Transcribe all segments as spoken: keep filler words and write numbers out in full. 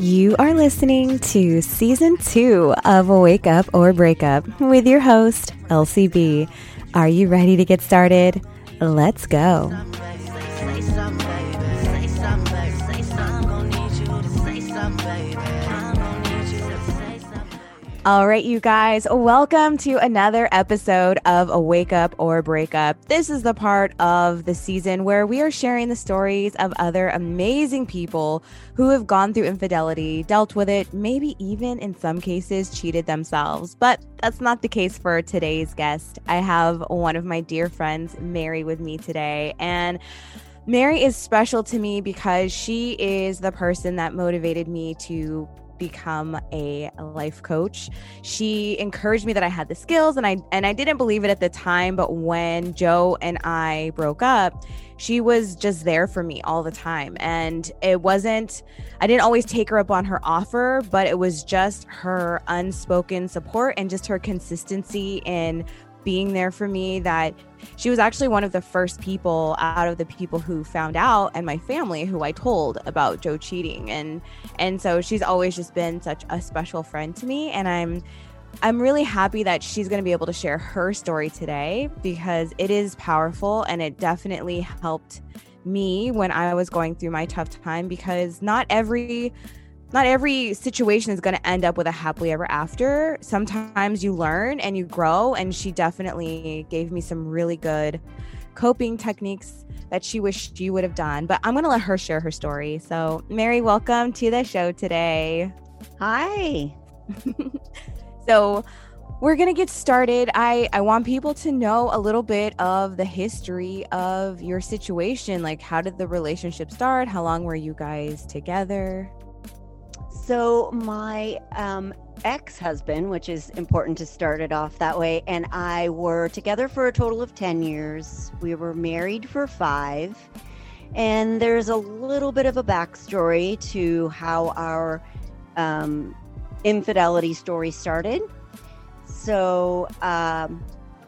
You are listening to season two of Wake Up or Break Up with your host, L C B. Are you ready to get started? Let's go. All right, you guys, welcome to another episode of A Wake Up or Break Up. This is the part of the season where we are sharing the stories of other amazing people who have gone through infidelity, dealt with it, maybe even in some cases cheated themselves. But that's not the case for today's guest. I have one of my dear friends, Mary, with me today. And Mary is special to me because she is the person that motivated me to become a life coach. She encouraged me that I had the skills, and I and I didn't believe it at the time, but when Joe and I broke up, she was just there for me all the time. And it wasn't, I didn't always take her up on her offer, but it was just her unspoken support and just her consistency in being there for me, that she was actually one of the first people out of the people who found out, and my family, who I told about Joe cheating. And and so she's always just been such a special friend to me. And I'm I'm really happy that she's going to be able to share her story today, because it is powerful and it definitely helped me when I was going through my tough time, because not every Not every situation is going to end up with a happily ever after. Sometimes you learn and you grow, and she definitely gave me some really good coping techniques that she wished she would have done. But I'm going to let her share her story. So, Mary, welcome to the show today. Hi. So, we're going to get started. I, I want people to know a little bit of the history of your situation. Like, how did the relationship start? How long were you guys together? So my um, ex-husband, which is important to start it off that way, and I were together for a total of ten years. We were married for five. And there's a little bit of a backstory to how our um, infidelity story started. So um,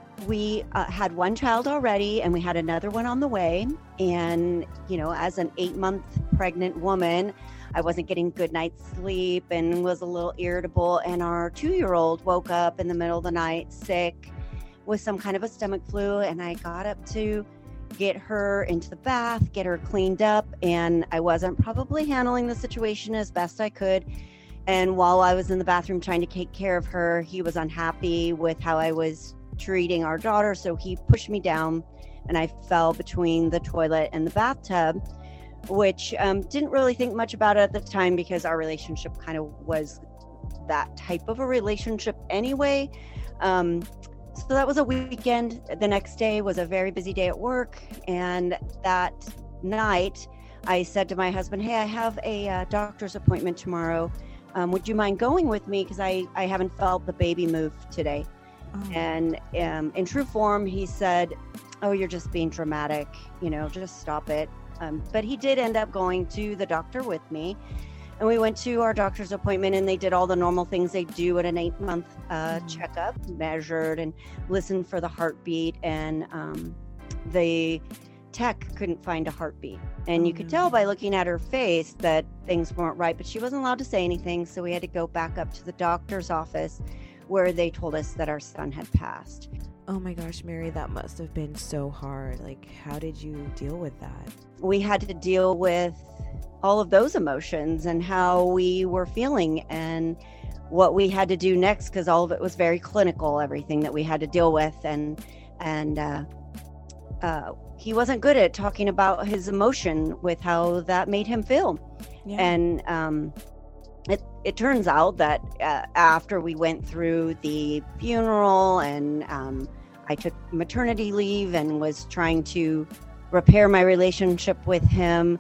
we uh, had one child already, and we had another one on the way. And, you know, as an eight-month pregnant woman, I wasn't getting good night's sleep and was a little irritable. And our two-year-old woke up in the middle of the night sick with some kind of a stomach flu. And I got up to get her into the bath, get her cleaned up. And I wasn't probably handling the situation as best I could. And while I was in the bathroom trying to take care of her, he was unhappy with how I was treating our daughter. So he pushed me down and I fell between the toilet and the bathtub, which um, didn't really think much about it at the time, because our relationship kind of was that type of a relationship anyway. Um, so that was a weekend. The next day was a very busy day at work. And that night I said to my husband, hey, I have a uh, doctor's appointment tomorrow. Um, would you mind going with me? Because I, I haven't felt the baby move today. Oh. And um, in true form, he said, oh, you're just being dramatic. You know, just stop it. Um, but he did end up going to the doctor with me, and we went to our doctor's appointment, and they did all the normal things they do at an eight month uh, mm-hmm. checkup, measured and listened for the heartbeat. And um, the tech couldn't find a heartbeat. And mm-hmm. you could tell by looking at her face that things weren't right, but she wasn't allowed to say anything. So we had to go back up to the doctor's office, where they told us that our son had passed. Oh my gosh, Mary, that must have been so hard. Like, how did you deal with that? We had to deal with all of those emotions and how we were feeling and what we had to do next, because all of it was very clinical, everything that we had to deal with. And and uh, uh, he wasn't good at talking about his emotion with how that made him feel. Yeah. And um, it, it turns out that uh, after we went through the funeral and um, I took maternity leave and was trying to repair my relationship with him,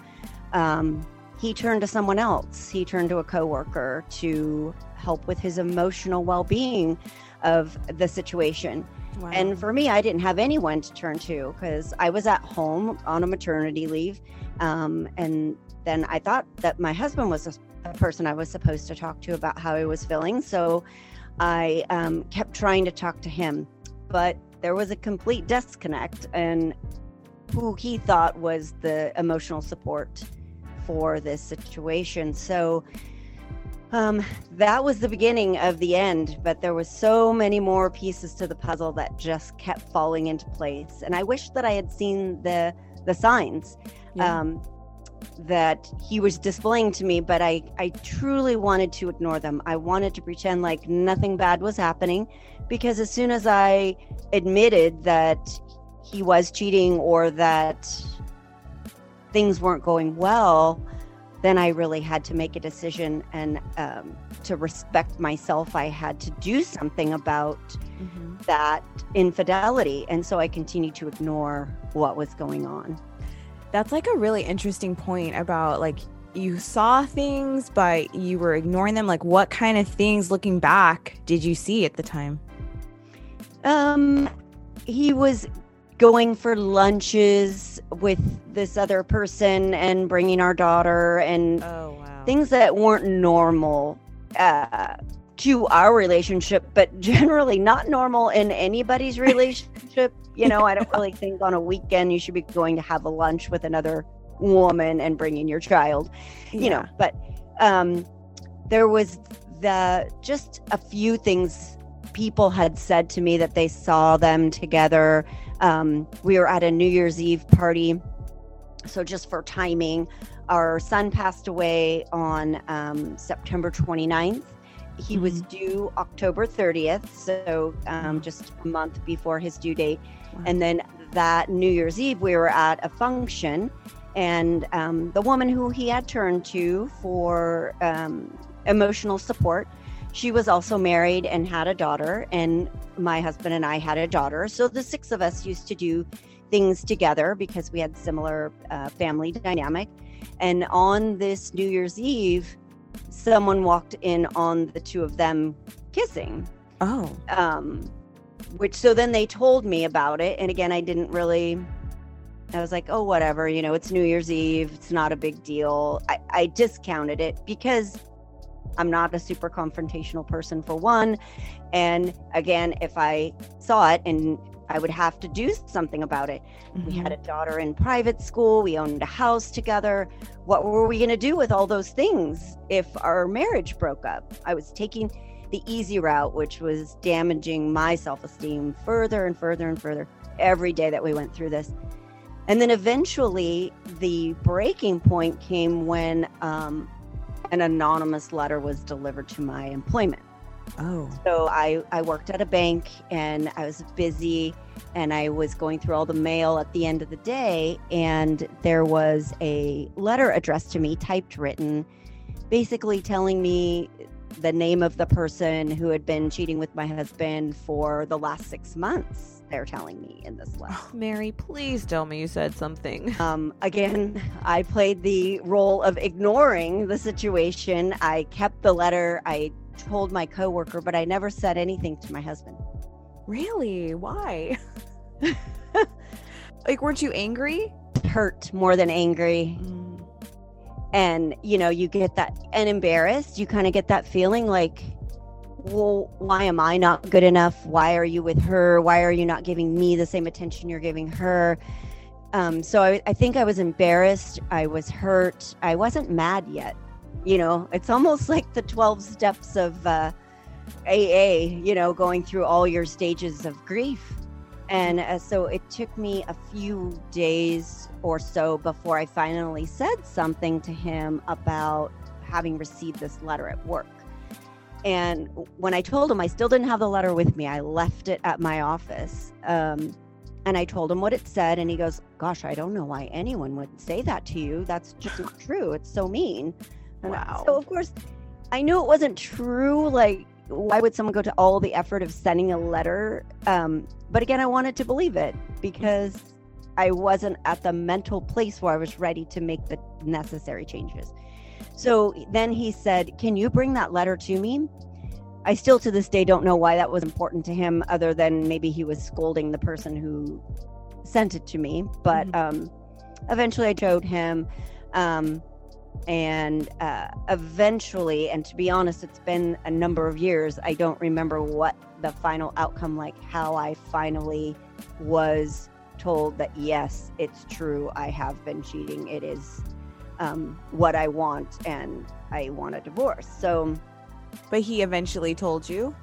um, he turned to someone else. He turned to a coworker to help with his emotional well-being of the situation. Wow. And for me, I didn't have anyone to turn to, because I was at home on a maternity leave. Um, and then I thought that my husband was a, a person I was supposed to talk to about how I was feeling. So I um, kept trying to talk to him, but there was a complete disconnect in who he thought was the emotional support for this situation. So Um, that was the beginning of the end, but there was so many more pieces to the puzzle that just kept falling into place. And I wish that I had seen the the signs Yeah. um, that he was displaying to me, but I, I truly wanted to ignore them. I wanted to pretend like nothing bad was happening, because as soon as I admitted that he was cheating or that things weren't going well, then I really had to make a decision, and um, to respect myself, I had to do something about Mm-hmm. that infidelity. And so I continued to ignore what was going on. That's like a really interesting point about like you saw things, but you were ignoring them. Like what kind of things, looking back, did you see at the time? Um, he was going for lunches with this other person and bringing our daughter, and Oh, wow. things that weren't normal uh, to our relationship, but generally not normal in anybody's relationship. You know, I don't really think on a weekend you should be going to have a lunch with another woman and bringing your child, you know, but um, there was the just a few things people had said to me that they saw them together. Um, we were at a New Year's Eve party. So just for timing, our son passed away on um, September twenty-ninth. He was due October thirtieth, so um, just a month before his due date. Wow. And then that New Year's Eve, we were at a function, and um, the woman who he had turned to for um, emotional support, she was also married and had a daughter, and my husband and I had a daughter. So the six of us used to do things together because we had similar uh, family dynamic. And on this New Year's Eve, someone walked in on the two of them kissing. Oh. Um, which, so then they told me about it. And again, I didn't really, I was like, oh, whatever, you know, it's New Year's Eve. It's not a big deal. I, I discounted it because I'm not a super confrontational person, for one. And again, if I saw it, and I would have to do something about it. Mm-hmm. We had a daughter in private school. We owned a house together. What were we going to do with all those things if our marriage broke up? I was taking the easy route, which was damaging my self-esteem further and further and further every day that we went through this. And then eventually the breaking point came when um, an anonymous letter was delivered to my employment. Oh. So I, I worked at a bank, and I was busy, and I was going through all the mail at the end of the day, and there was a letter addressed to me, typed, written, basically telling me the name of the person who had been cheating with my husband for the last six months. They're telling me in this letter. Oh, Mary, please tell me you said something. Um, again, I played the role of ignoring the situation. I kept the letter. I told my coworker, but I never said anything to my husband. Really? Why? Like, weren't you angry? Hurt more than angry. Mm. And, you know, you get that, and embarrassed. You kind of get that feeling like, well, why am I not good enough? Why are you with her? Why are you not giving me the same attention you're giving her? Um, so I, I think I was embarrassed. I was hurt. I wasn't mad yet. You know, it's almost like the twelve steps of uh, A A, you know, going through all your stages of grief. And uh, so it took me a few days or so before I finally said something to him about having received this letter at work. And when I told him, I still didn't have the letter with me. I left it at my office. Um, and I told him what it said. And he goes, gosh, I don't know why anyone would say that to you. That's just not true. It's so mean. And Wow. So, of course, I knew it wasn't true. Like, why would someone go to all the effort of sending a letter? Um, but again, I wanted to believe it because I wasn't at the mental place where I was ready to make the necessary changes. So then he said, can you bring that letter to me? I still to this day don't know why that was important to him, other than maybe he was scolding the person who sent it to me. But Mm-hmm. um, eventually I showed him. Um, and uh, eventually, and to be honest, it's been a number of years. I don't remember what the final outcome, like how I finally was told that, yes, it's true. I have been cheating. It is um, what I want, and I want a divorce. So, but he eventually told you?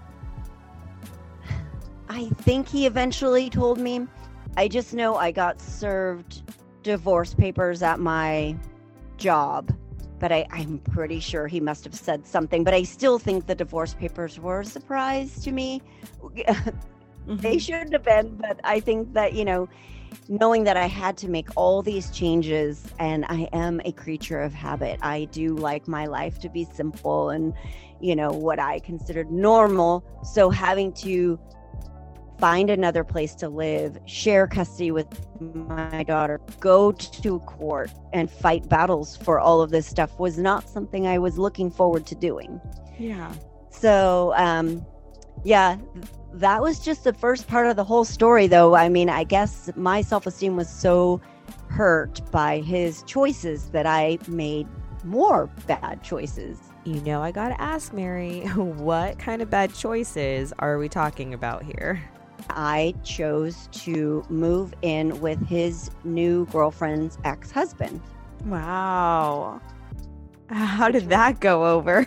I think he eventually told me. I just know I got served divorce papers at my job, but I, I'm pretty sure he must have said something. But I still think the divorce papers were a surprise to me. Mm-hmm. They shouldn't have been, but I think that, you know, knowing that I had to make all these changes, and I am a creature of habit. I do like my life to be simple and, you know, what I considered normal. So having to find another place to live, share custody with my daughter, go to court and fight battles for all of this stuff was not something I was looking forward to doing. Yeah. So, um, yeah, that was just the first part of the whole story, though. I mean, I guess my self-esteem was so hurt by his choices that I made more bad choices. You know, I gotta ask, Mary, what kind of bad choices are we talking about here? I chose to move in with his new girlfriend's ex-husband. Wow. How did that go over?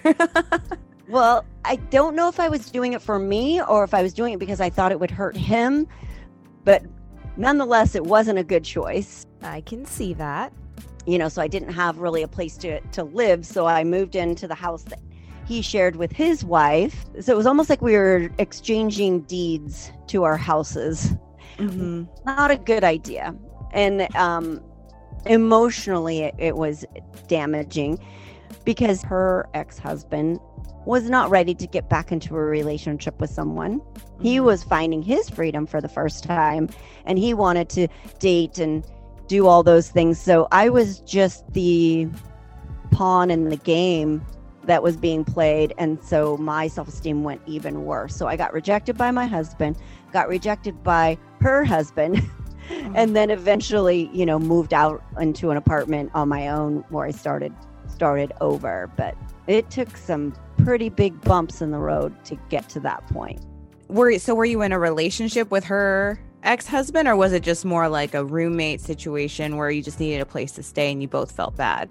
Well, I don't know if I was doing it for me or if I was doing it because I thought it would hurt him, but nonetheless, it wasn't a good choice. I can see that. You know, so I didn't have really a place to, to live, so I moved into the house that he shared with his wife. So it was almost like we were exchanging deeds to our houses. Mm-hmm. Not a good idea. And um, emotionally, it, it was damaging because her ex-husband was not ready to get back into a relationship with someone. Mm-hmm. He was finding his freedom for the first time, and he wanted to date and do all those things. So I was just the pawn in the game that was being played, and so my self-esteem went even worse. So I got rejected by my husband, got rejected by her husband, mm-hmm. and then eventually, you know, moved out into an apartment on my own where I started started over. But it took some pretty big bumps in the road to get to that point. Were so were you in a relationship with her ex-husband, or was it just more like a roommate situation where you just needed a place to stay and you both felt bad?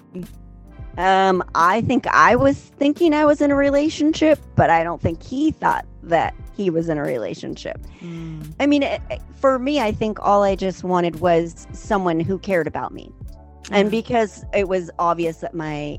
Um, I think I was thinking I was in a relationship, but I don't think he thought that he was in a relationship. Mm. I mean, it, for me, I think all I just wanted was someone who cared about me. Mm. And because it was obvious that my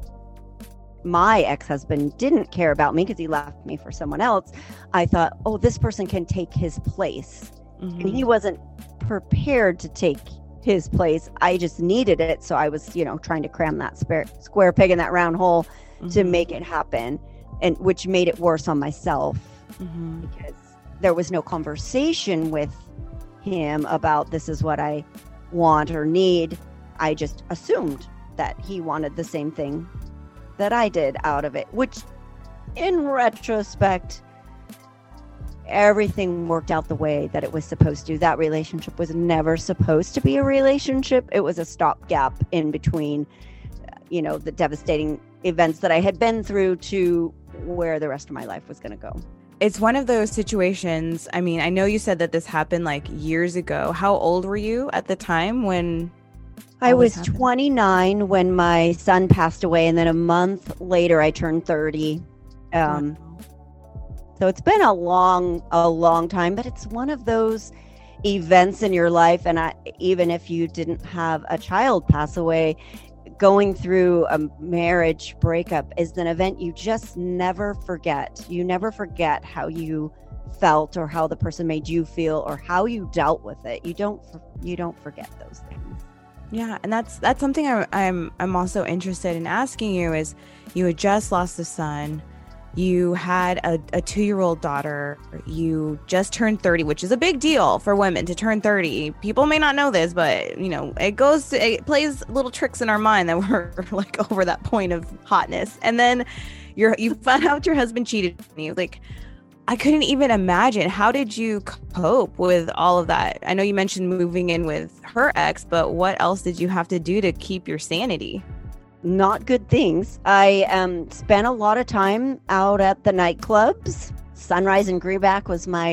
my ex-husband didn't care about me because he left me for someone else, I thought, oh, this person can take his place. Mm-hmm. And he wasn't prepared to take his place. I just needed it. So I was, you know, trying to cram that spare, square peg in that round hole mm-hmm. to make it happen, and which made it worse on myself mm-hmm. because there was no conversation with him about this is what I want or need. I just assumed that he wanted the same thing that I did out of it, which in retrospect, everything worked out the way that it was supposed to. That relationship was never supposed to be a relationship. It was a stopgap in between, you know, the devastating events that I had been through to where the rest of my life was going to go. It's one of those situations. I mean, I know you said that this happened like years ago. How old were you at the time when I was twenty-nine when my son passed away, and then a month later I turned thirty. Um, wow. So it's been a long, a long time, but it's one of those events in your life. And I, even if you didn't have a child pass away, going through a marriage breakup is an event you just never forget. You never forget how you felt or how the person made you feel or how you dealt with it. You don't, you don't forget those things. Yeah, and that's that's something I, I'm I'm also interested in asking you is, you had just lost a son, you had a, a two-year-old daughter, you just turned thirty, which is a big deal for women to turn thirty. People may not know this, but you know, it goes to, it plays little tricks in our mind that we're like over that point of hotness. And then you're you found out your husband cheated on you. Like, I couldn't even imagine. How did you cope with all of that? I know you mentioned moving in with her ex, but what else did you have to do to keep your sanity? Not good things. I um, spent a lot of time out at the nightclubs. Sunrise and Greenback was my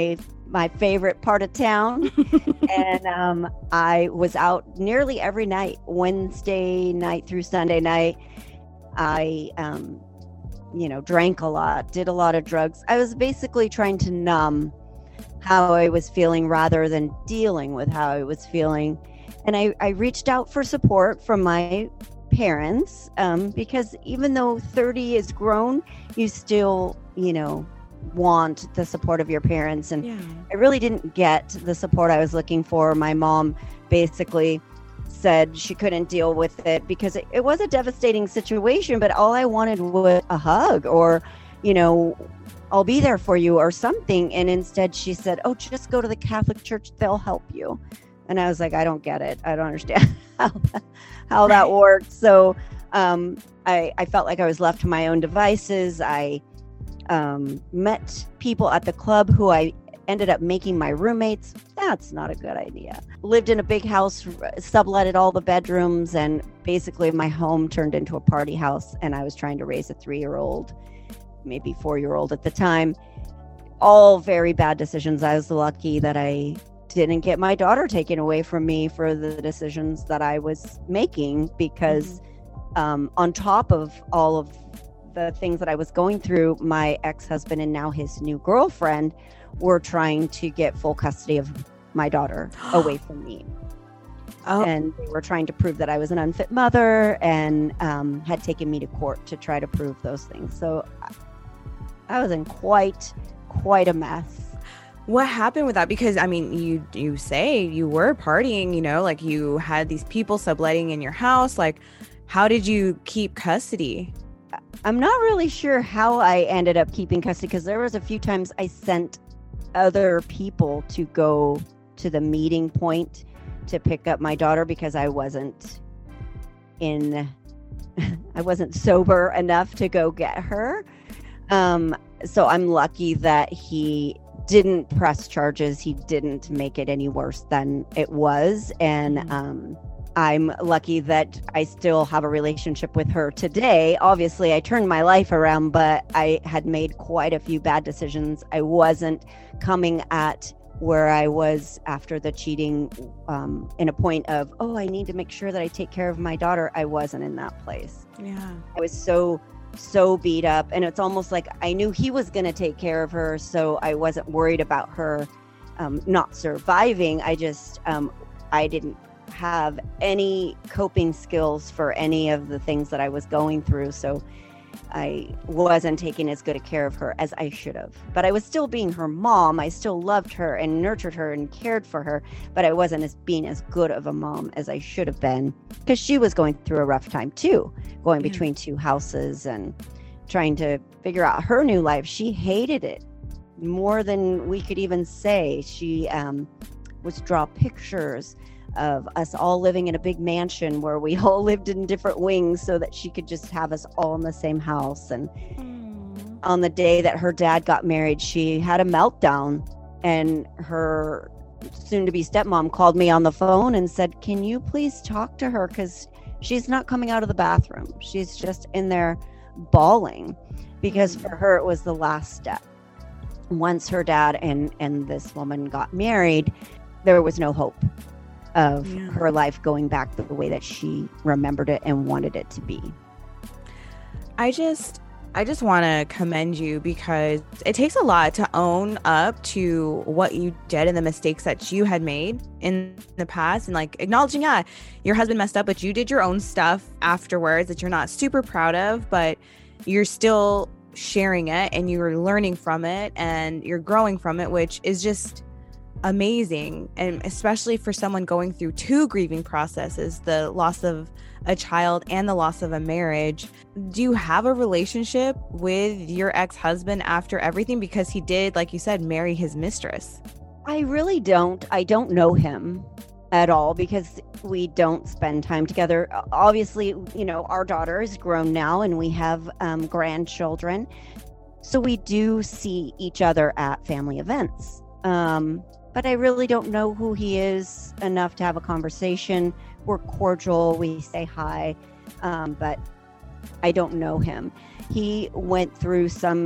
my favorite part of town. And um, I was out nearly every night, Wednesday night through Sunday night. I, um, you know, drank a lot, did a lot of drugs. I was basically trying to numb how I was feeling rather than dealing with how I was feeling. And I, I reached out for support from my parents um, because even though thirty is grown, you still, you know, want the support of your parents. And Yeah. I really didn't get the support I was looking for. My mom basically said she couldn't deal with it because it, it was a devastating situation, but all I wanted was a hug or, you know, I'll be there for you or something. And instead she said, oh, just go to the Catholic Church. They'll help you. And I was like, I don't get it. I don't understand how, how that works. So um, I, I felt like I was left to my own devices. I um, met people at the club who I ended up making my roommates. That's not a good idea. Lived in a big house, subletted all the bedrooms, and basically my home turned into a party house. And I was trying to raise a three-year-old, maybe four-year-old at the time. All very bad decisions. I was lucky that I didn't get my daughter taken away from me for the decisions that I was making, because mm-hmm. um, on top of all of the things that I was going through, my ex-husband and now his new girlfriend were trying to get full custody of my daughter away from me. Oh. And they were trying to prove that I was an unfit mother and um, had taken me to court to try to prove those things. So I was in quite, quite a mess. What happened with that? Because I mean, you you say you were partying, you know, like you had these people subletting in your house. Like, how did you keep custody? I'm not really sure how I ended up keeping custody, because there was a few times I sent other people to go to the meeting point to pick up my daughter because I wasn't in, I wasn't sober enough to go get her. Um, so I'm lucky that he didn't press charges. He didn't make it any worse than it was. And um, I'm lucky that I still have a relationship with her today. Obviously, I turned my life around, but I had made quite a few bad decisions. I wasn't coming at where I was after the cheating um, in a point of, oh, I need to make sure that I take care of my daughter. I wasn't in that place. Yeah. I was so so beat up, and it's almost like I knew he was going to take care of her, so I wasn't worried about her um, not surviving. I just um, I didn't have any coping skills for any of the things that I was going through, so I wasn't taking as good a care of her as I should have. But I was still being her mom. I still loved her and nurtured her and cared for her, but I wasn't as being as good of a mom as I should have been, because she was going through a rough time too, going Yeah. between two houses and trying to figure out her new life. She hated it more than we could even say. She um, would draw pictures of us all living in a big mansion where we all lived in different wings so that she could just have us all in the same house. And Aww. on the day that her dad got married, she had a meltdown, and her soon-to-be stepmom called me on the phone and said, can you please talk to her, because she's not coming out of the bathroom. She's just in there bawling, because for her it was the last step. Once her dad and and this woman got married, there was no hope of Yeah. her life going back the way that she remembered it and wanted it to be. I just I just want to commend you, because it takes a lot to own up to what you did and the mistakes that you had made in the past, and like acknowledging, yeah, your husband messed up, but you did your own stuff afterwards that you're not super proud of, but you're still sharing it and you're learning from it and you're growing from it, which is just amazing. And especially for someone going through two grieving processes, the loss of a child and the loss of a marriage. Do you have a relationship with your ex-husband after everything? Because he did, like you said, marry his mistress. I really don't. I don't know him at all, because we don't spend time together. Obviously, you know, our daughter is grown now and we have um, grandchildren. So we do see each other at family events. Um, but I really don't know who he is enough to have a conversation. We're cordial. We say hi, um, but I don't know him. He went through some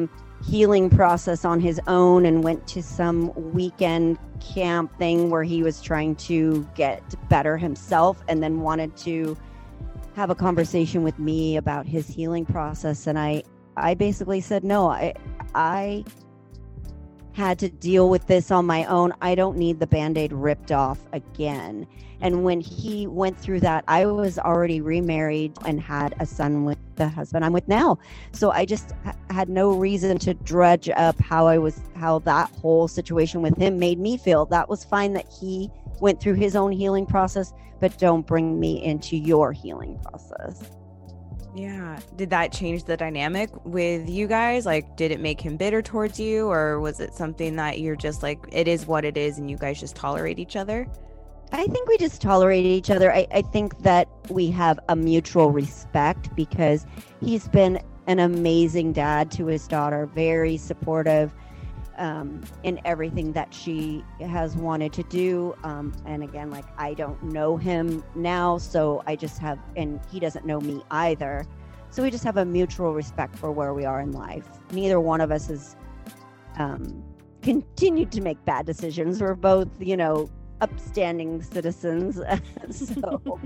healing process on his own and went to some weekend camp thing where he was trying to get better himself, and then wanted to have a conversation with me about his healing process. And I, I basically said, no, I, I had to deal with this on my own. I don't need the Band-Aid ripped off again. And when he went through that, I was already remarried and had a son with the husband I'm with now. So I just ha- had no reason to drudge up how I was, how that whole situation with him made me feel. That was fine that he went through his own healing process, but don't bring me into your healing process. Yeah. Did that change the dynamic with you guys? Like, did it make him bitter towards you, or was it something that you're just like, it is what it is and you guys just tolerate each other? I think we just tolerated each other. I, I think that we have a mutual respect because he's been an amazing dad to his daughter, very supportive um, in everything that she has wanted to do. Um, and again, like, I don't know him now, so I just have, and he doesn't know me either. So we just have a mutual respect for where we are in life. Neither one of us has um, continued to make bad decisions. We're both, you know, upstanding citizens. So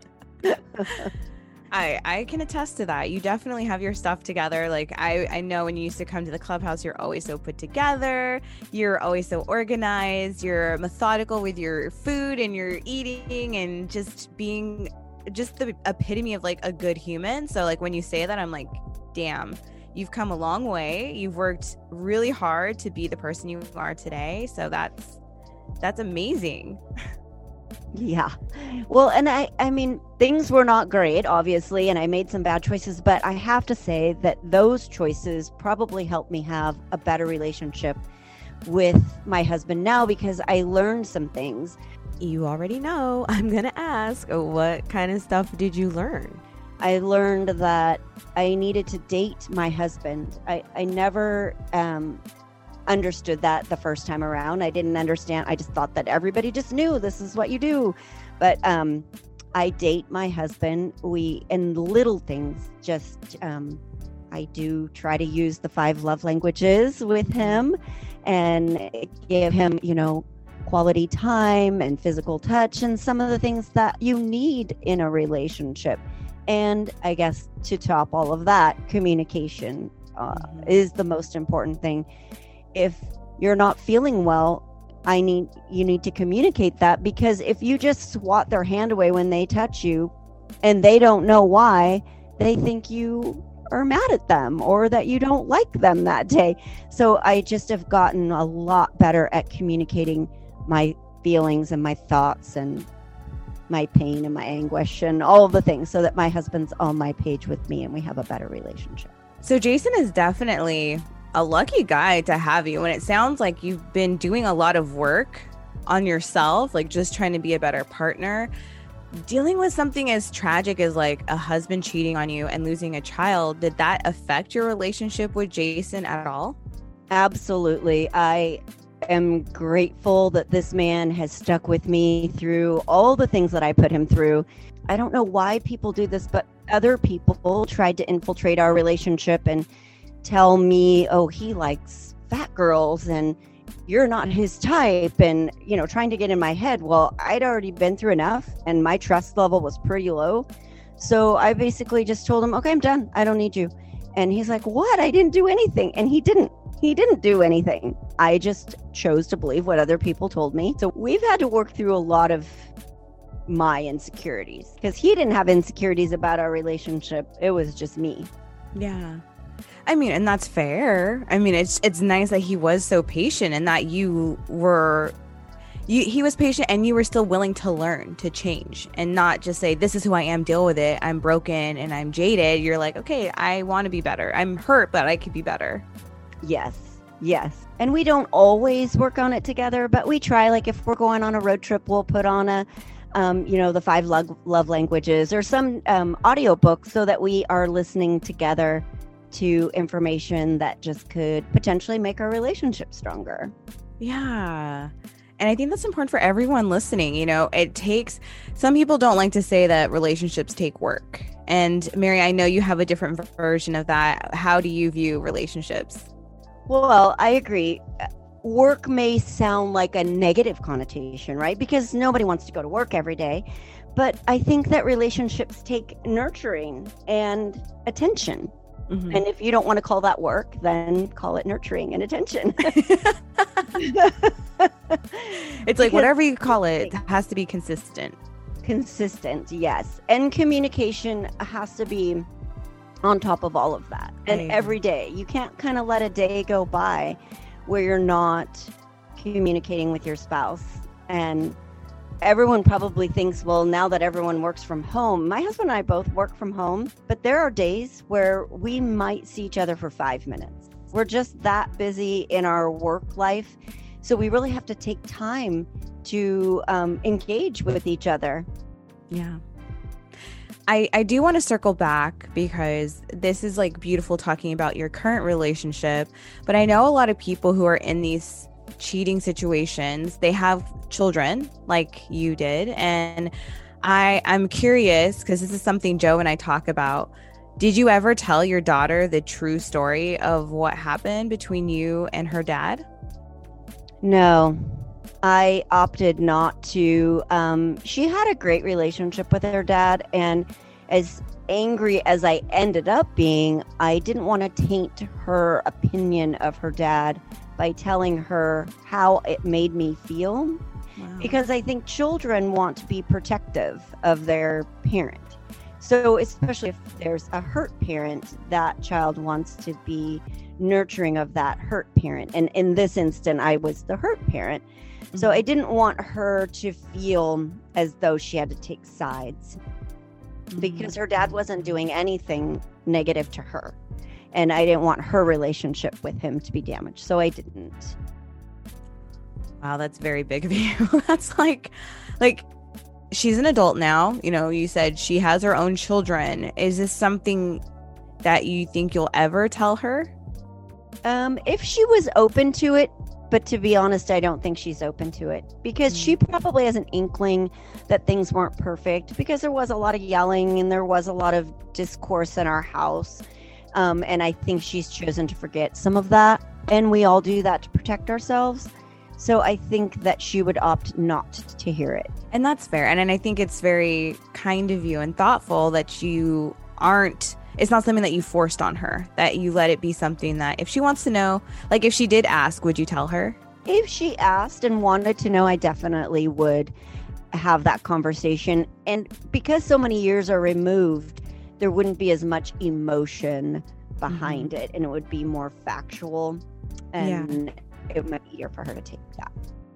I I can attest to that. You definitely have your stuff together. Like, I I know when you used to come to the clubhouse, you're always so put together. You're always so organized. You're methodical with your food and your eating and just being just the epitome of like a good human. So like when you say that, I'm like, damn, you've come a long way. You've worked really hard to be the person you are today. So that's That's amazing. Yeah. Well, and I, I mean, things were not great, obviously, and I made some bad choices, but I have to say that those choices probably helped me have a better relationship with my husband now because I learned some things. You already know. I'm going to ask, what kind of stuff did you learn? I learned that I needed to date my husband. I, I never... Um, understood that the first time around. I didn't understand. I just thought that everybody just knew this is what you do. But um, I date my husband. We, and little things, just, um, I do try to use the five love languages with him and give him, you know, quality time and physical touch and some of the things that you need in a relationship. And I guess to top all of that, communication uh, mm-hmm. is the most important thing. If you're not feeling well, I need you need to communicate that, because if you just swat their hand away when they touch you and they don't know why, they think you are mad at them or that you don't like them that day. So I just have gotten a lot better at communicating my feelings and my thoughts and my pain and my anguish and all the things so that my husband's on my page with me and we have a better relationship. So Jason is definitely a lucky guy to have you. And it sounds like you've been doing a lot of work on yourself, like just trying to be a better partner. Dealing with something as tragic as like a husband cheating on you and losing a child, did that affect your relationship with Jason at all? Absolutely. I am grateful that this man has stuck with me through all the things that I put him through. I don't know why people do this, but other people tried to infiltrate our relationship and tell me, oh, he likes fat girls and you're not his type, and, you know, trying to get in my head. Well, I'd already been through enough and my trust level was pretty low. So I basically just told him, okay, I'm done. I don't need you. And he's like, what? I didn't do anything. And he didn't. He didn't do anything. I just chose to believe what other people told me. So we've had to work through a lot of my insecurities because he didn't have insecurities about our relationship. It was just me. Yeah. I mean, and that's fair. I mean, it's it's nice that he was so patient and that you were, you, he was patient and you were still willing to learn, to change, and not just say, this is who I am, deal with it. I'm broken and I'm jaded. You're like, okay, I want to be better. I'm hurt, but I could be better. Yes. Yes. And we don't always work on it together, but we try. Like if we're going on a road trip, we'll put on a, um, you know, the five love, love languages or some um, audio book so that we are listening together to information that just could potentially make our relationship stronger. Yeah. And I think that's important for everyone listening. You know, it takes, some people don't like to say that relationships take work. And Mary, I know you have a different version of that. How do you view relationships? Well, I agree. Work may sound like a negative connotation, right? Because nobody wants to go to work every day. But I think that relationships take nurturing and attention. Mm-hmm. And if you don't want to call that work, then call it nurturing and attention. It's like whatever you call it, it has to be consistent. Consistent, yes. And communication has to be on top of all of that. And right. Every day. You can't kind of let a day go by where you're not communicating with your spouse. And everyone probably thinks, well, now that everyone works from home, my husband and I both work from home, but there are days where we might see each other for five minutes. We're just that busy in our work life. So we really have to take time to um, engage with each other. Yeah. I, I do want to circle back because this is like beautiful talking about your current relationship, but I know a lot of people who are in these cheating situations, they have children like you did. And I, I'm curious because this is something Joe and I talk about. Did you ever tell your daughter the true story of what happened between you and her dad? No. I opted not to. Um, she had a great relationship with her dad, and as angry as I ended up being, I didn't want to taint her opinion of her dad by telling her how it made me feel. Wow. Because I think children want to be protective of their parent. So especially if there's a hurt parent, that child wants to be nurturing of that hurt parent. And in this instant, I was the hurt parent. So I didn't want her to feel as though she had to take sides mm-hmm. because her dad wasn't doing anything negative to her. And I didn't want her relationship with him to be damaged. So I didn't. Wow, that's very big of you. That's like, like she's an adult now. You know, you said she has her own children. Is this something that you think you'll ever tell her? Um, if she was open to it. But to be honest, I don't think she's open to it because she probably has an inkling that things weren't perfect because there was a lot of yelling and there was a lot of discourse in our house. Um, and I think she's chosen to forget some of that. And we all do that to protect ourselves. So I think that she would opt not to hear it. And that's fair. And, and I think it's very kind of you and thoughtful that you aren't, it's not something that you forced on her, that you let it be something that if she wants to know, like if she did ask, would you tell her? If she asked and wanted to know, I definitely would have that conversation. And because so many years are removed, there wouldn't be as much emotion behind mm-hmm. it, and it would be more factual, and yeah. it might be easier for her to take that.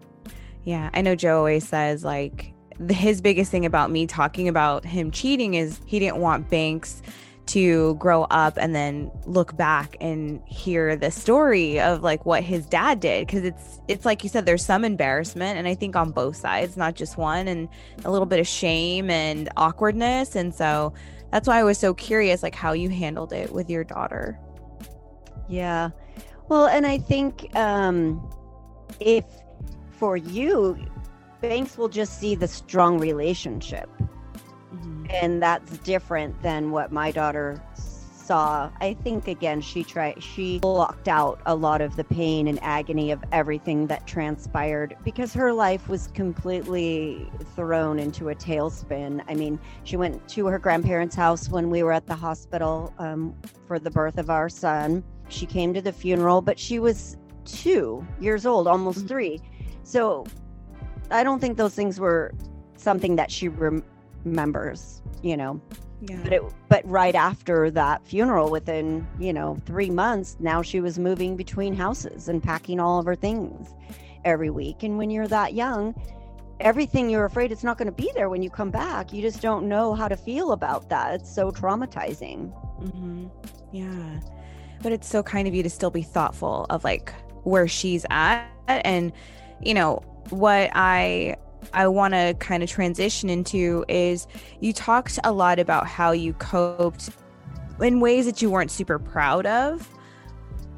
Yeah, I know Joe always says like the, his biggest thing about me talking about him cheating is he didn't want Banks to grow up and then look back and hear the story of like what his dad did, because it's it's like you said, there's some embarrassment, and I think on both sides, not just one, and a little bit of shame and awkwardness. And so that's why I was so curious like how you handled it with your daughter. Yeah, well, and I think um if for you, Banks will just see the strong relationship. Mm-hmm. And that's different than what my daughter saw. I think, again, she tried, she blocked out a lot of the pain and agony of everything that transpired because her life was completely thrown into a tailspin. I mean, she went to her grandparents' house when we were at the hospital um, for the birth of our son. She came to the funeral, but she was two years old, almost mm-hmm. three. So I don't think those things were something that she rem- remembers, you know. Yeah. But it, but right after that funeral, within, you know, three months, now she was moving between houses and packing all of her things every week. And when you're that young, everything you're afraid it's not going to be there when you come back. You just don't know how to feel about that. It's so traumatizing. Mm-hmm. Yeah. But it's so kind of you to still be thoughtful of like where she's at. And, you know, what I I want to kind of transition into is you talked a lot about how you coped in ways that you weren't super proud of.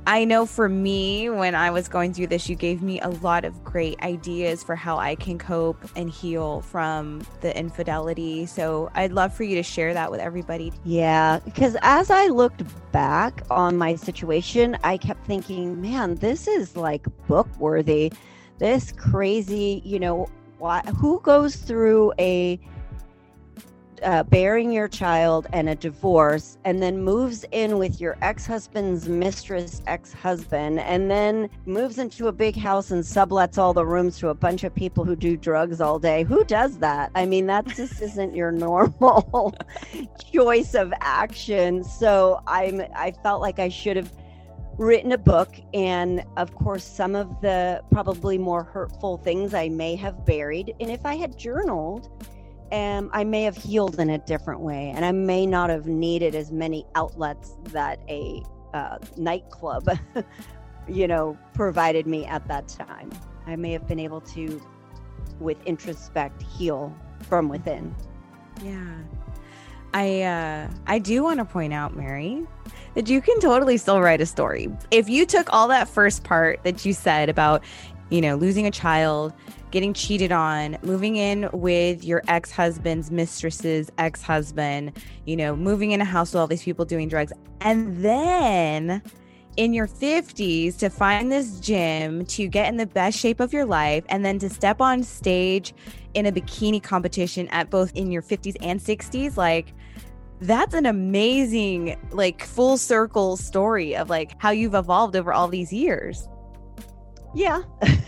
I know for me, when I was going through this, you gave me a lot of great ideas for how I can cope and heal from the infidelity. So I'd love for you to share that with everybody. Yeah, because as I looked back on my situation, I kept thinking, man, this is like book worthy. This crazy, you know, why, who goes through a Uh, bearing your child and a divorce and then moves in with your ex-husband's mistress ex-husband and then moves into a big house and sublets all the rooms to a bunch of people who do drugs all day? Who does that? I mean, that just isn't your normal choice of action. So I'm I felt like I should have written a book, and of course some of the probably more hurtful things I may have buried, and if I had journaled, Um, I may have healed in a different way, and I may not have needed as many outlets that a uh, nightclub, you know, provided me at that time. I may have been able to, with introspect, heal from within. Yeah. I uh, I do want to point out, Mary, that you can totally still write a story. If you took all that first part that you said about, you know, losing a child, getting cheated on, moving in with your ex-husband's mistress's ex-husband, you know, moving in a house with all these people doing drugs, and then in your fifties to find this gym to get in the best shape of your life, and then to step on stage in a bikini competition at both in your fifties and sixties, like, that's an amazing, like, full circle story of like how you've evolved over all these years. Yeah.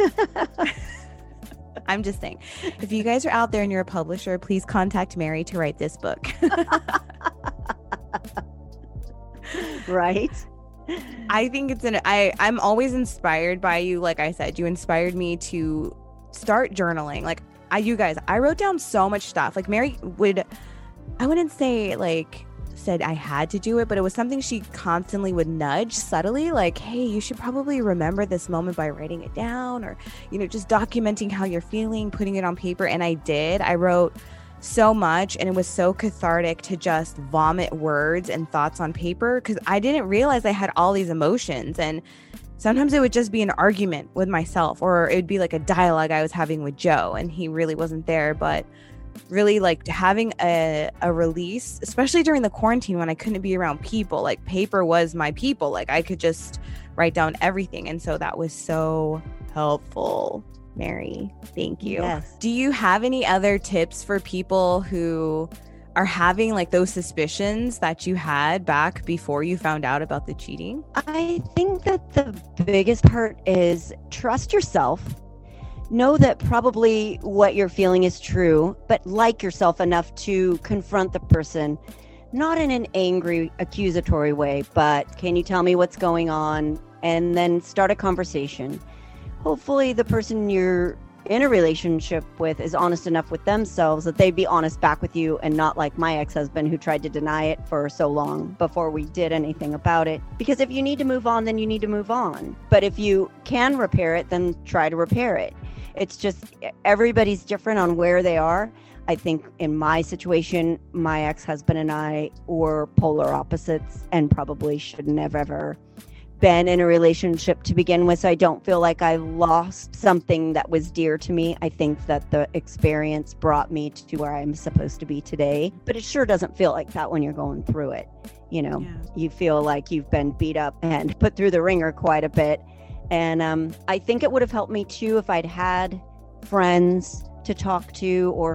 I'm just saying, if you guys are out there and you're a publisher, please contact Mary to write this book. Right. I think it's an, I, I'm always inspired by you. Like I said, you inspired me to start journaling. Like I, you guys, I wrote down so much stuff. Like Mary would, I wouldn't say like said I had to do it, but it was something she constantly would nudge subtly, like, hey, you should probably remember this moment by writing it down, or, you know, just documenting how you're feeling, putting it on paper. And I did. I wrote so much, and it was so cathartic to just vomit words and thoughts on paper, because I didn't realize I had all these emotions. And sometimes it would just be an argument with myself, or it would be like a dialogue I was having with Joe, and he really wasn't there. But really, like, having a, a release, especially during the quarantine when I couldn't be around people, like paper was my people. Like I could just write down everything. And so that was so helpful. Mary, thank you. Yes. Do you have any other tips for people who are having like those suspicions that you had back before you found out about the cheating? I think that the biggest part is trust yourself. Know that probably what you're feeling is true, but like yourself enough to confront the person, not in an angry, accusatory way, but can you tell me what's going on? And then start a conversation. Hopefully the person you're in a relationship with is honest enough with themselves that they'd be honest back with you, and not like my ex-husband who tried to deny it for so long before we did anything about it. Because if you need to move on, then you need to move on. But if you can repair it, then try to repair it. It's just everybody's different on where they are. I think in my situation, my ex-husband and I were polar opposites and probably shouldn't have ever been in a relationship to begin with. So I don't feel like I lost something that was dear to me. I think that the experience brought me to where I'm supposed to be today. But it sure doesn't feel like that when you're going through it. You know, yeah. You feel like you've been beat up and put through the ringer quite a bit. And um, I think it would have helped me too if I'd had friends to talk to, or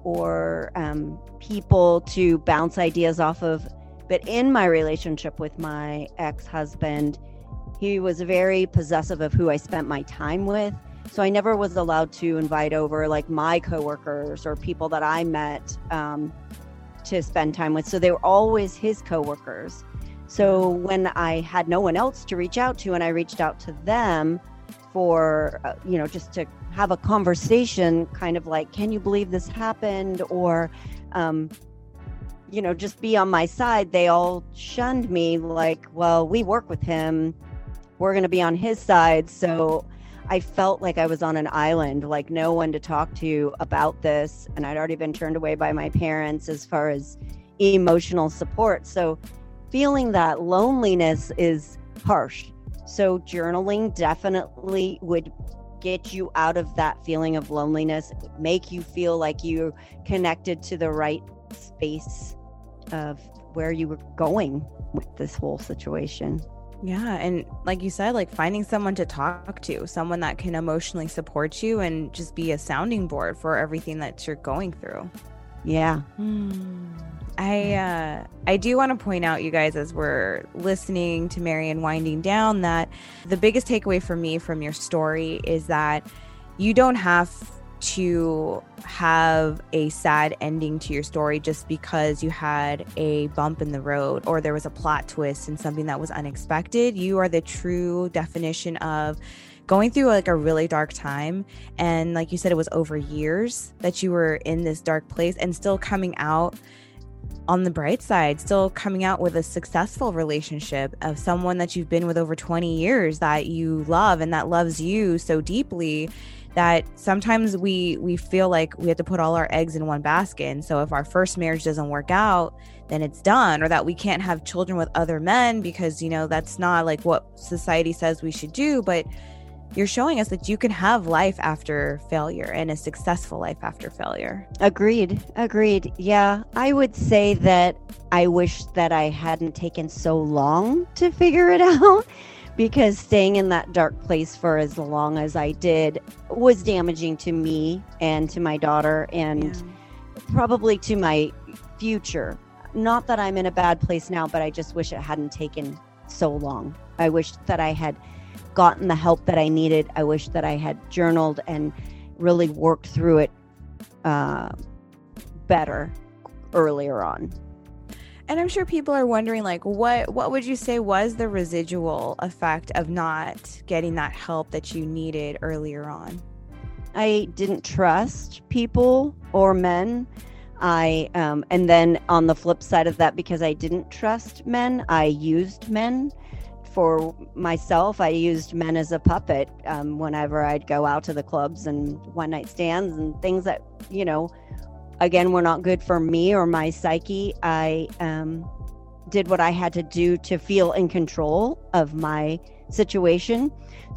or um, people to bounce ideas off of. But in my relationship with my ex-husband, he was very possessive of who I spent my time with. So I never was allowed to invite over like my coworkers or people that I met um, to spend time with. So they were always his coworkers. So when I had no one else to reach out to, and I reached out to them for, uh, you know, just to have a conversation, kind of like, can you believe this happened? Or, um, you know, just be on my side. They all shunned me like, well, we work with him. We're going to be on his side. So I felt like I was on an island, like no one to talk to about this. And I'd already been turned away by my parents as far as emotional support. So feeling that loneliness is harsh. So journaling definitely would get you out of that feeling of loneliness, make you feel like you're connected to the right space of where you were going with this whole situation. Yeah. And like you said, like finding someone to talk to, someone that can emotionally support you and just be a sounding board for everything that you're going through. Yeah. Hmm. I uh, I do want to point out, you guys, as we're listening to Marian winding down, that the biggest takeaway for me from your story is that you don't have to have a sad ending to your story just because you had a bump in the road or there was a plot twist and something that was unexpected. You are the true definition of going through like a really dark time. And like you said, it was over years that you were in this dark place and still coming out on the bright side, still coming out with a successful relationship of someone that you've been with over twenty years that you love and that loves you so deeply that sometimes we we feel like we have to put all our eggs in one basket. And so if our first marriage doesn't work out, then it's done, or that we can't have children with other men because, you know, that's not like what society says we should do. But you're showing us that you can have life after failure and a successful life after failure. Agreed. Agreed. Yeah. I would say that I wish that I hadn't taken so long to figure it out, because staying in that dark place for as long as I did was damaging to me and to my daughter and yeah. probably to my future. Not that I'm in a bad place now, but I just wish it hadn't taken so long. I wish that I had gotten the help that I needed. I wish that I had journaled and really worked through it uh, better earlier on. And I'm sure people are wondering, like, what what would you say was the residual effect of not getting that help that you needed earlier on? I didn't trust people or men. I um, and then on the flip side of that, because I didn't trust men, I used men for myself. I used men as a puppet um, whenever I'd go out to the clubs and one night stands and things that, you know, again, were not good for me or my psyche. I um, did what I had to do to feel in control of my situation.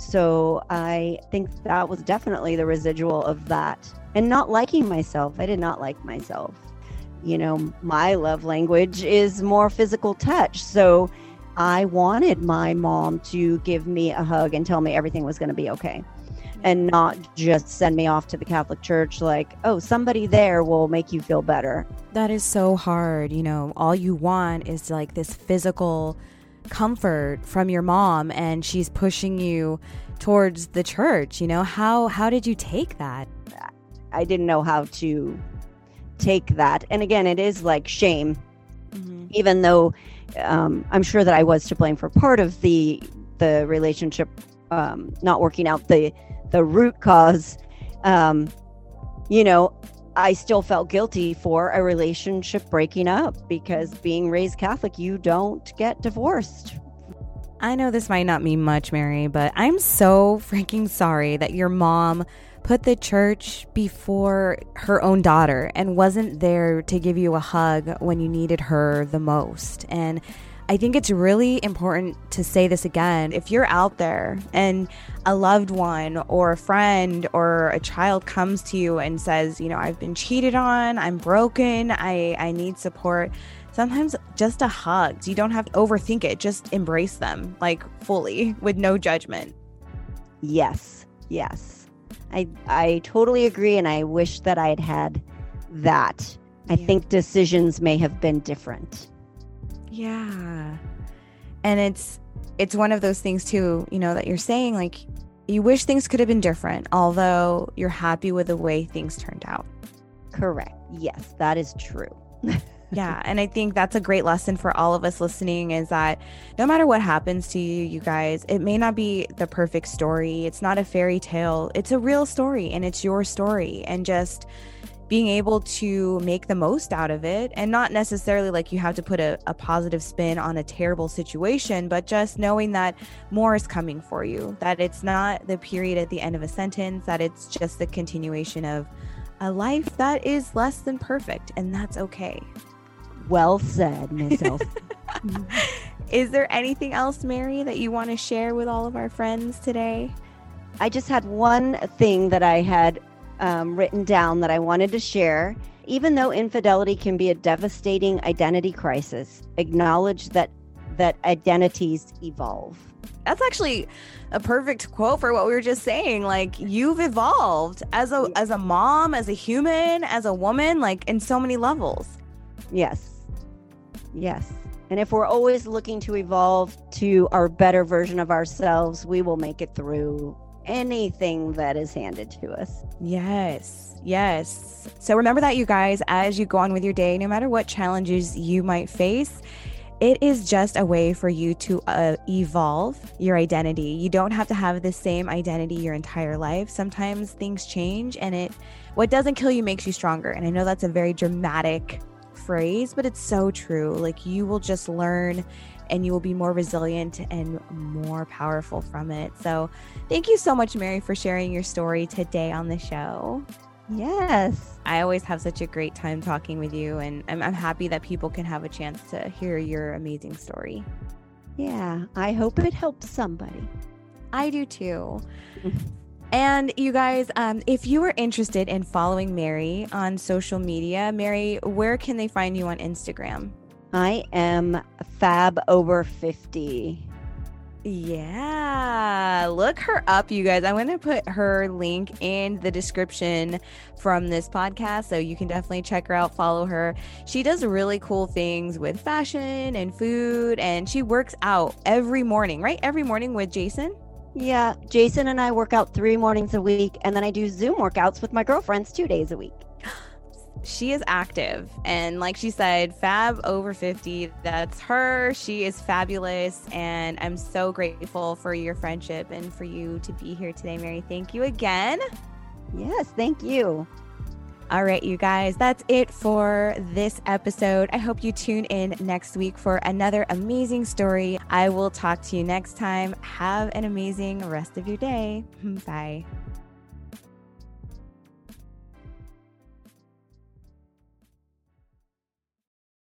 So I think that was definitely the residual of that. And not liking myself. I did not like myself. You know, my love language is more physical touch. So I wanted my mom to give me a hug and tell me everything was going to be okay. And not just send me off to the Catholic Church like, oh, somebody there will make you feel better. That is so hard. You know, all you want is like this physical comfort from your mom, and she's pushing you towards the church. You know, how how did you take that? I didn't know how to take that. And again, it is like shame, mm-hmm. even though um, I'm sure that I was to blame for part of the the relationship um, not working out. The the root cause, um, you know, I still felt guilty for a relationship breaking up, because being raised Catholic, you don't get divorced. I know this might not mean much, Mary, but I'm so freaking sorry that your mom put the church before her own daughter and wasn't there to give you a hug when you needed her the most. And I think it's really important to say this again. If you're out there and a loved one or a friend or a child comes to you and says, you know, I've been cheated on, I'm broken, I, I need support, sometimes just a hug. You don't have to overthink it. Just embrace them, like, fully, with no judgment. Yes, yes. I I totally agree, and I wish that I'd had that. I yeah. think decisions may have been different. Yeah. And it's it's one of those things too, you know, that you're saying, like, you wish things could have been different, although you're happy with the way things turned out. Correct. Yes, that is true. Yeah. And I think that's a great lesson for all of us listening, is that no matter what happens to you, you guys, it may not be the perfect story. It's not a fairy tale. It's a real story, and it's your story. And just being able to make the most out of it, and not necessarily like you have to put a, a positive spin on a terrible situation, but just knowing that more is coming for you, that it's not the period at the end of a sentence, that it's just the continuation of a life that is less than perfect, and that's okay. Well said, Miss Elf. Is there anything else, Mary, that you want to share with all of our friends today? I just had one thing that I had um, written down that I wanted to share. Even though infidelity can be a devastating identity crisis, acknowledge that that identities evolve. That's actually a perfect quote for what we were just saying. Like, you've evolved as a as a mom, as a human, as a woman, like in so many levels. Yes. Yes. And if we're always looking to evolve to our better version of ourselves, we will make it through anything that is handed to us. Yes. Yes. So remember that, you guys, as you go on with your day, no matter what challenges you might face, it is just a way for you to uh, evolve your identity. You don't have to have the same identity your entire life. Sometimes things change, and it what doesn't kill you makes you stronger. And I know that's a very dramatic phrase, but it's so true. Like, you will just learn and you will be more resilient and more powerful from it. So thank you so much, Mary, for sharing your story today on the show. Yes. I always have such a great time talking with you, and I'm, I'm happy that people can have a chance to hear your amazing story. Yeah, I hope it helps somebody. I do too. And you guys, um, if you are interested in following Mary on social media, Mary, where can they find you on Instagram? I am fab over fifty. Yeah, look her up, you guys. I'm going to put her link in the description from this podcast, so you can definitely check her out, follow her. She does really cool things with fashion and food, and she works out every morning, right? Every morning with Jason. Yeah, Jason and I work out three mornings a week, and then I do Zoom workouts with my girlfriends two days a week. She is active, and like she said, fab over fifty, that's her. She is fabulous, and I'm so grateful for your friendship and for you to be here today, Mary. Thank you again. Yes, thank you. All right, you guys, that's it for this episode. I hope you tune in next week for another amazing story. I will talk to you next time. Have an amazing rest of your day. Bye.